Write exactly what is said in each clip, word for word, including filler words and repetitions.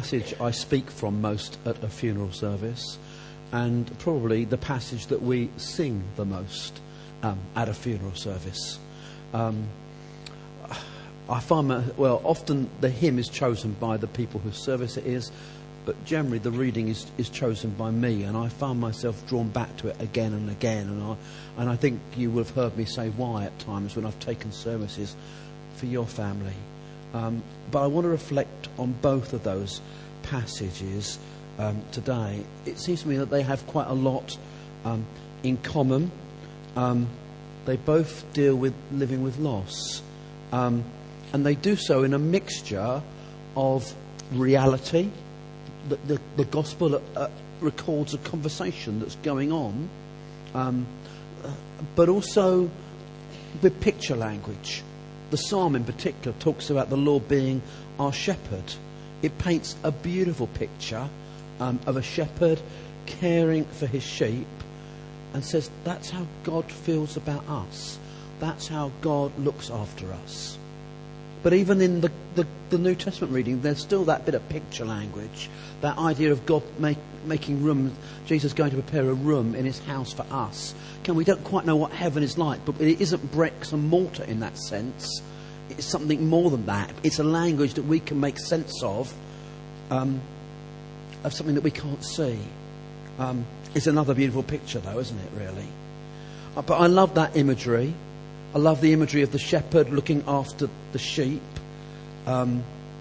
Passage I speak from most at a funeral service, and probably the passage that we sing the most um, at a funeral service. Um, I find, my, well, often the hymn is chosen by the people whose service it is, but generally the reading is, is chosen by me, and I find myself drawn back to it again and again. And I, and I think you will have heard me say why at times when I've taken services for your family. Um, but I want to reflect on both of those passages um, today. It seems to me that they have quite a lot um, in common. Um, they both deal with living with loss. Um, and they do so in a mixture of reality. The, the, the gospel uh, records a conversation that's going on, um, uh, but also with picture language. The psalm in particular talks about the Lord being our shepherd. It paints a beautiful picture um, of a shepherd caring for his sheep, and says that's how God feels about us. That's how God looks after us. But even in the, the, the New Testament reading, there's still that bit of picture language, that idea of God make, making room, Jesus going to prepare a room in his house for us. Can we don't quite know what heaven is like, but it isn't bricks and mortar in that sense. It's something more than that. It's a language that we can make sense of, um, of something that we can't see. Um, it's another beautiful picture, though, isn't it, really? Uh, but I love that imagery. I love the imagery of the shepherd looking after the sheep. Um,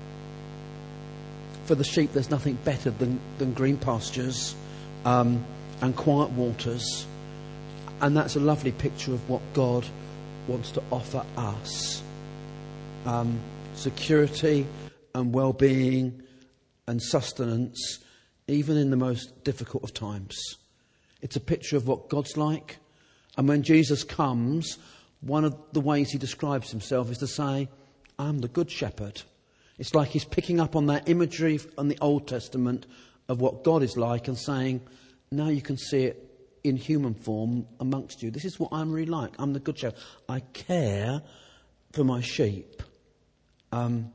for the sheep, there's nothing better than, than green pastures um, and quiet waters. And that's a lovely picture of what God wants to offer us. Um, security and well-being and sustenance, even in the most difficult of times. It's a picture of what God's like. And when Jesus comes, one of the ways he describes himself is to say, I'm the good shepherd. It's like he's picking up on that imagery on the Old Testament of what God is like and saying, now you can see it in human form amongst you. This is what I'm really like. I'm the good shepherd. I care for my sheep. Um,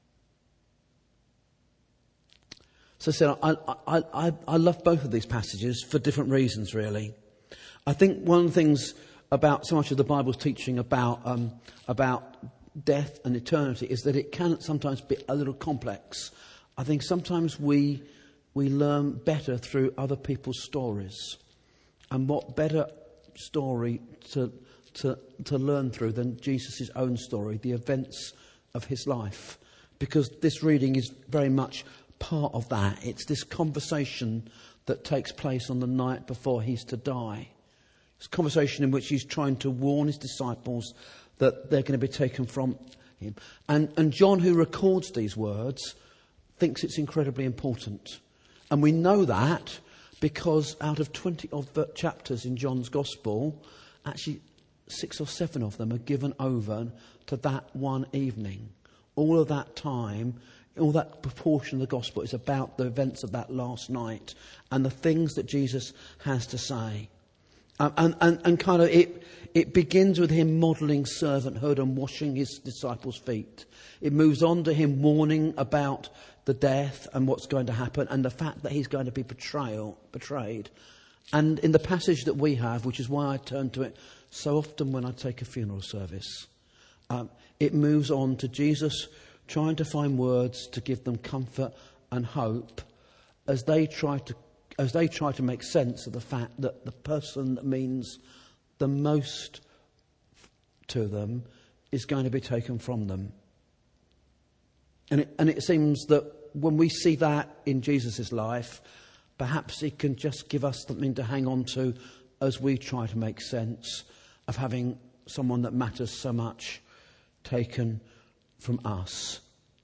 so I said, I, I, I, I love both of these passages for different reasons, really. I think one of the things about so much of the Bible's teaching about um, about death and eternity is that it can sometimes be a little complex. I think sometimes we we learn better through other people's stories. And what better story to to to learn through than Jesus' own story, the events of his life? Because this reading is very much part of that. It's this conversation that takes place on the night before he's to die. It's a conversation in which he's trying to warn his disciples that they're going to be taken from him. And, and John, who records these words, thinks it's incredibly important. And we know that because out of twenty of the chapters in John's Gospel, actually six or seven of them are given over to that one evening. All of that time, all that proportion of the Gospel is about the events of that last night and the things that Jesus has to say. Um, and, and, and kind of it, it begins with him modelling servanthood and washing his disciples' feet. It moves on to him warning about the death and what's going to happen and the fact that he's going to be betrayal, betrayed. And in the passage that we have, which is why I turn to it so often when I take a funeral service, um, it moves on to Jesus trying to find words to give them comfort and hope as they try to as they try to make sense of the fact that the person that means the most to them is going to be taken from them. And it, and it seems that when we see that in Jesus' life, perhaps he can just give us something to hang on to as we try to make sense of having someone that matters so much taken from us.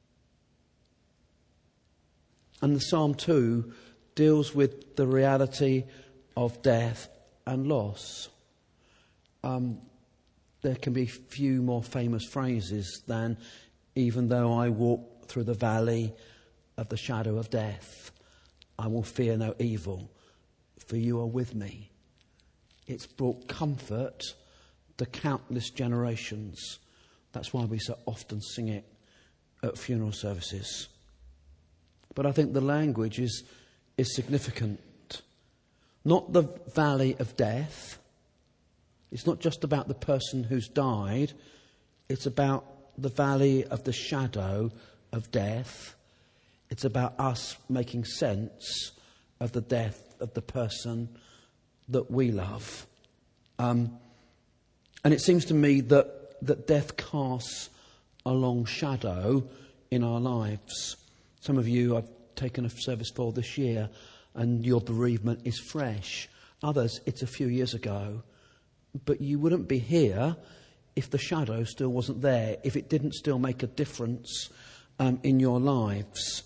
And the Psalm two deals with the reality of death and loss. Um, there can be few more famous phrases than, even though I walk through the valley of the shadow of death, I will fear no evil, for you are with me. It's brought comfort to countless generations. That's why we so often sing it at funeral services. but I think the language is, is significant. Not the valley of death. It's not just about the person who's died. It's about the valley of the shadow of death. It's about us making sense of the death of the person that we love. Um, and it seems to me that, that death casts a long shadow in our lives. Some of you I've taken a service for this year, and your bereavement is fresh. Others, it's a few years ago. But you wouldn't be here if the shadow still wasn't there, if it didn't still make a difference um, in your lives.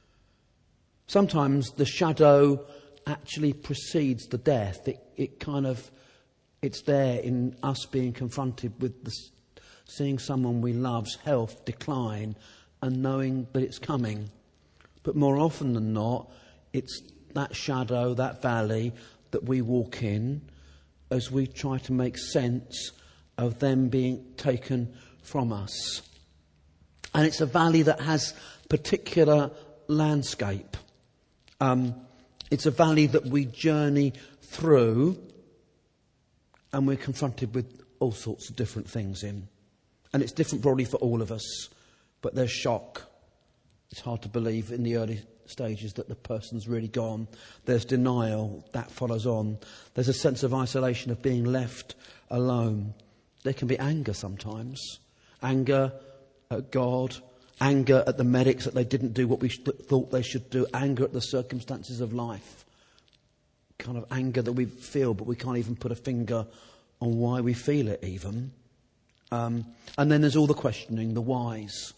Sometimes the shadow actually precedes the death. It, it kind of, it's there in us being confronted with the, seeing someone we love's health decline and knowing that it's coming. But more often than not, it's that shadow, that valley that we walk in as we try to make sense of them being taken from us. And it's a valley that has particular landscape. Um, it's a valley that we journey through, and we're confronted with all sorts of different things in. And it's different probably for all of us, but there's shock. It's hard to believe in the early stages that the person's really gone. There's denial that follows on. There's a sense of isolation, of being left alone. There can be anger sometimes. Anger at God. Anger at the medics that they didn't do what we sh- thought they should do. Anger at the circumstances of life. Kind of anger that we feel, but we can't even put a finger on why we feel it even. Um, and then there's all the questioning, the whys.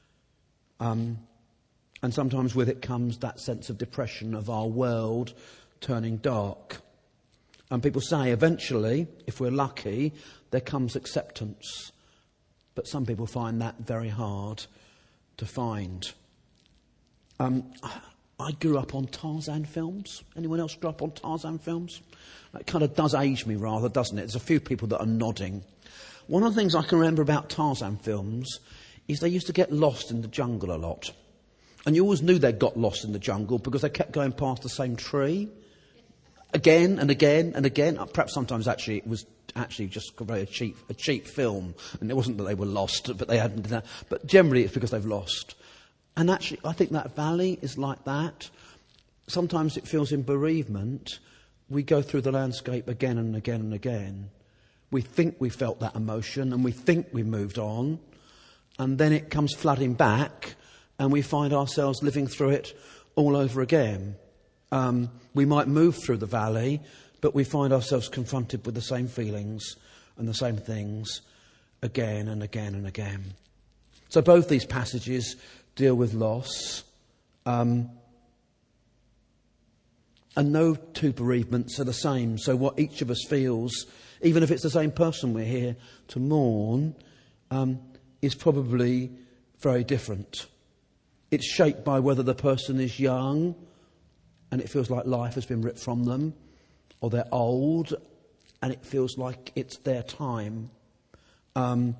Um, and sometimes with it comes that sense of depression of our world turning dark. And people say eventually, if we're lucky, there comes acceptance. But some people find that very hard to find. Um, I grew up on Tarzan films. Anyone else grew up on Tarzan films? It kind of does age me rather, doesn't it? There's a few people that are nodding. One of the things I can remember about Tarzan films is they used to get lost in the jungle a lot. And you always knew they got lost in the jungle because they kept going past the same tree again and again and again. Perhaps sometimes actually it was actually just a very cheap, a cheap film, and it wasn't that they were lost, but they hadn't done that. But generally it's because they've lost. And actually I think that valley is like that. Sometimes it feels in bereavement. We go through the landscape again and again and again. We think we felt that emotion and we think we moved on, and then it comes flooding back and we find ourselves living through it all over again. Um, we might move through the valley, but we find ourselves confronted with the same feelings and the same things again and again and again. So both these passages deal with loss. Um, and no two bereavements are the same. So what each of us feels, even if it's the same person we're here to mourn, um, is probably very different. It's shaped by whether the person is young and it feels like life has been ripped from them, or they're old and it feels like it's their time. Um,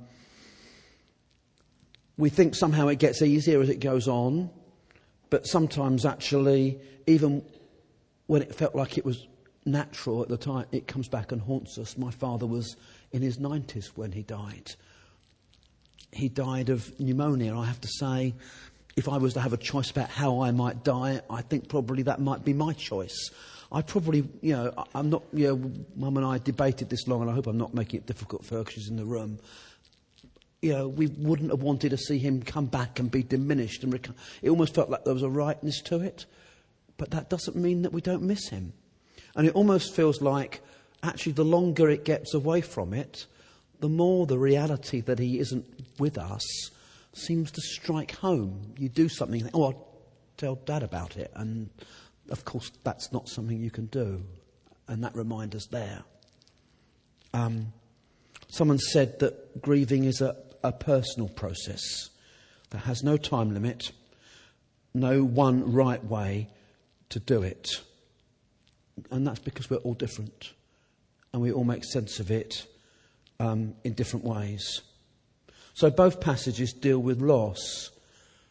we think somehow it gets easier as it goes on, but sometimes actually, even when it felt like it was natural at the time, it comes back and haunts us. My father was in his nineties when he died. He died of pneumonia. I have to say, if I was to have a choice about how I might die, I think probably that might be my choice. I probably, you know, I'm not, you know, Mum and I debated this long, and I hope I'm not making it difficult for her because she's in the room. You know, we wouldn't have wanted to see him come back and be diminished. and rec- It almost felt like there was a rightness to it. But that doesn't mean that we don't miss him. And it almost feels like, actually, the longer it gets away from it, the more the reality that he isn't with us seems to strike home. You do something, oh, I'll tell Dad about it. And, of course, that's not something you can do. And that reminder's there. Um, someone said that grieving is a, a personal process that has no time limit, no one right way to do it. And that's because we're all different. And we all make sense of it um, in different ways. So both passages deal with loss.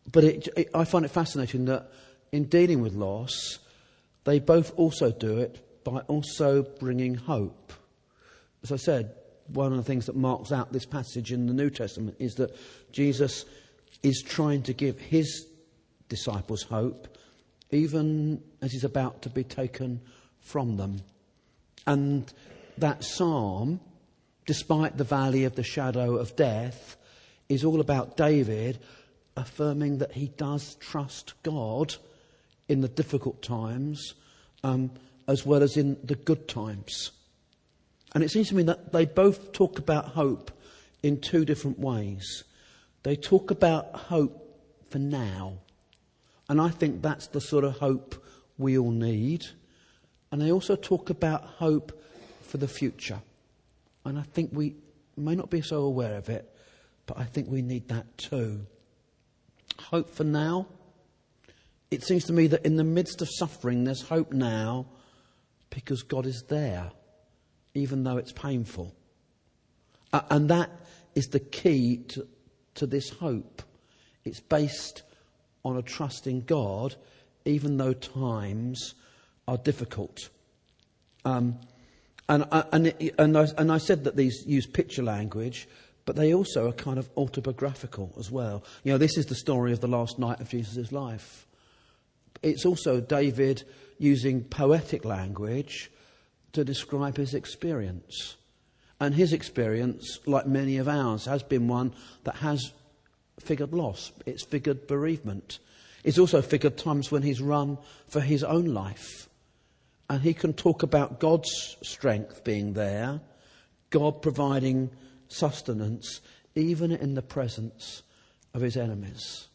but it, it, I find it fascinating that in dealing with loss, they both also do it by also bringing hope. As I said, one of the things that marks out this passage in the New Testament is that Jesus is trying to give his disciples hope, even as he's about to be taken from them. And that psalm, despite the valley of the shadow of death, is all about David affirming that he does trust God in the difficult times, um, as well as in the good times. And it seems to me that they both talk about hope in two different ways. They talk about hope for now. And I think that's the sort of hope we all need. And they also talk about hope for the future. And I think we may not be so aware of it, but I think we need that too. Hope for now. It seems to me that in the midst of suffering, there's hope now because God is there, even though it's painful. Uh, and that is the key to, to this hope. It's based on a trust in God, even though times are difficult. Um, and, uh, and, it, and, I, and I said that these use picture language, but they also are kind of autobiographical as well. You know, this is the story of the last night of Jesus' life. It's also David using poetic language to describe his experience. And his experience, like many of ours, has been one that has figured loss. It's figured bereavement. It's also figured times when he's run for his own life. And he can talk about God's strength being there, God providing sustenance, even in the presence of his enemies.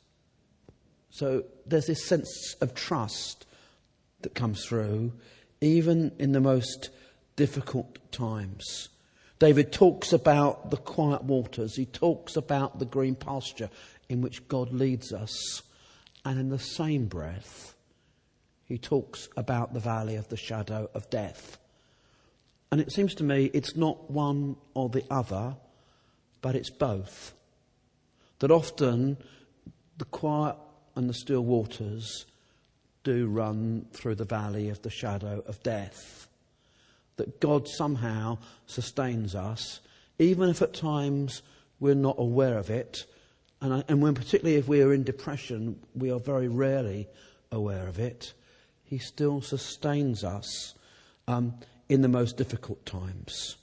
So there's this sense of trust that comes through, even in the most difficult times. David talks about the quiet waters. He talks about the green pasture in which God leads us. And in the same breath, he talks about the valley of the shadow of death. And it seems to me it's not one or the other, but it's both. That often the quiet and the still waters do run through the valley of the shadow of death. That God somehow sustains us, even if at times we're not aware of it. And, I, and when, particularly if we are in depression, we are very rarely aware of it. He still sustains us um, in the most difficult times.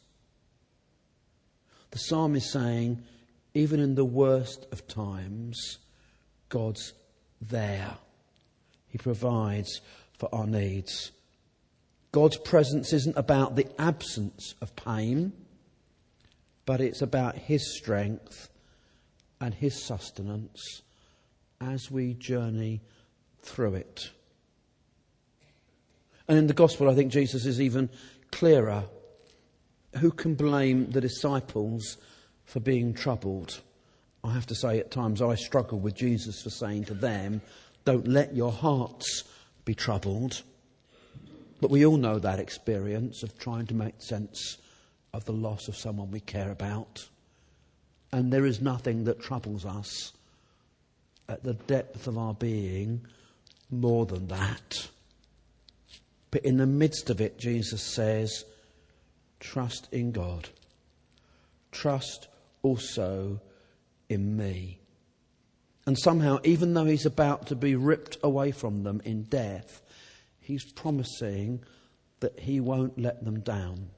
The psalm is saying, even in the worst of times, God's there. He provides for our needs. God's presence isn't about the absence of pain, but it's about his strength and his sustenance as we journey through it. And in the gospel, I think Jesus is even clearer. Who can blame the disciples for being troubled? I have to say, at times I struggle with Jesus for saying to them, don't let your hearts be troubled. But we all know that experience of trying to make sense of the loss of someone we care about. And there is nothing that troubles us at the depth of our being more than that. But in the midst of it, Jesus says, trust in God. Trust also in me. And somehow, even though he's about to be ripped away from them in death, he's promising that he won't let them down.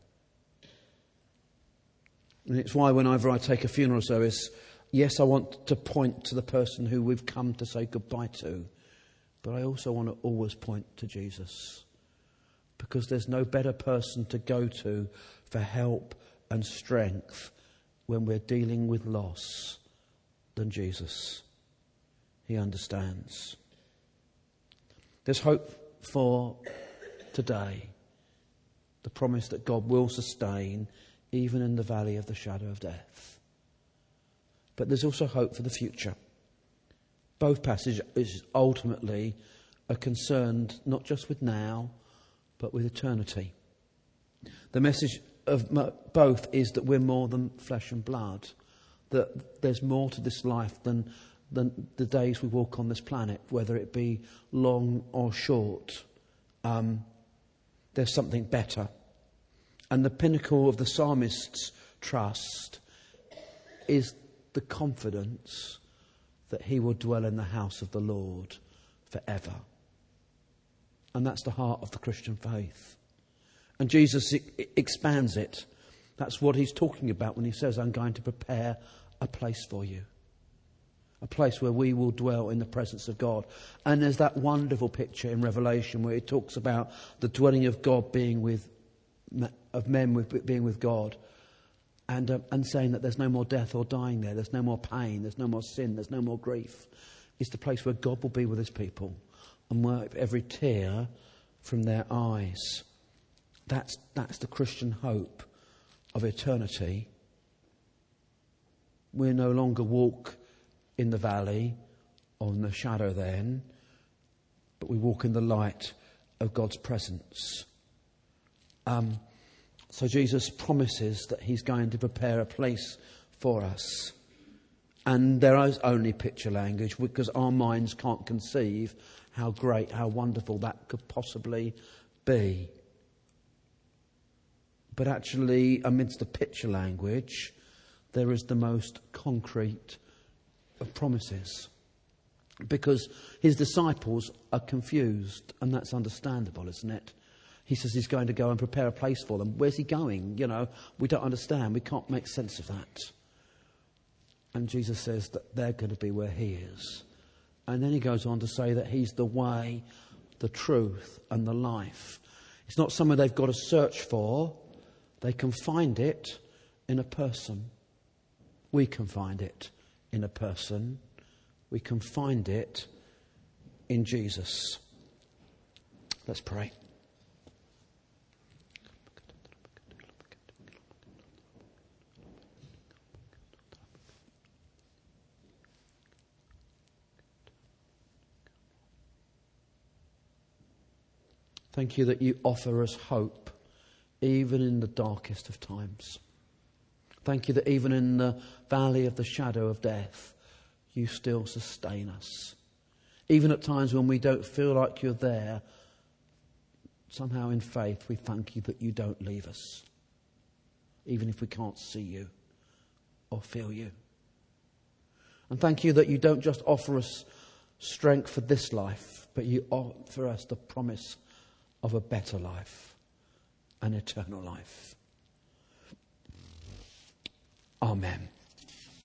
And it's why whenever I take a funeral service, yes, I want to point to the person who we've come to say goodbye to, but I also want to always point to Jesus. Because there's no better person to go to for help and strength when we're dealing with loss than Jesus. He understands. There's hope for today. The promise that God will sustain even in the valley of the shadow of death. But there's also hope for the future. Both passages ultimately are concerned not just with now, but with eternity. The message of both is that we're more than flesh and blood, that there's more to this life than the, the days we walk on this planet, whether it be long or short. Um, there's something better. And the pinnacle of the psalmist's trust is the confidence that he will dwell in the house of the Lord forever. And that's the heart of the Christian faith. And Jesus I- expands it. That's what he's talking about when he says, I'm going to prepare a place for you. A place where we will dwell in the presence of God. And there's that wonderful picture in Revelation where it talks about the dwelling of God being with, of men with, being with God. And, um, and saying that there's no more death or dying there. There's no more pain. There's no more sin. There's no more grief. It's the place where God will be with his people and wipe every tear from their eyes. That's, that's the Christian hope of eternity. We no longer walk in the valley or in the shadow then, but we walk in the light of God's presence. Um, so Jesus promises that he's going to prepare a place for us. And there is only picture language because our minds can't conceive how great, how wonderful that could possibly be. But actually, amidst the picture language, there is the most concrete of promises. Because his disciples are confused, and that's understandable, isn't it? He says he's going to go and prepare a place for them. Where's he going? You know, we don't understand. We can't make sense of that. And Jesus says that they're going to be where he is. And then he goes on to say that he's the way, the truth, and the life. It's not something they've got to search for. They can find it in a person. We can find it in a person. We can find it in Jesus. Let's pray. Thank you that you offer us hope, even in the darkest of times. Thank you that even in the valley of the shadow of death, you still sustain us. Even at times when we don't feel like you're there, somehow in faith we thank you that you don't leave us, even if we can't see you or feel you. And thank you that you don't just offer us strength for this life, but you offer us the promise of a better life, an eternal life. Amen.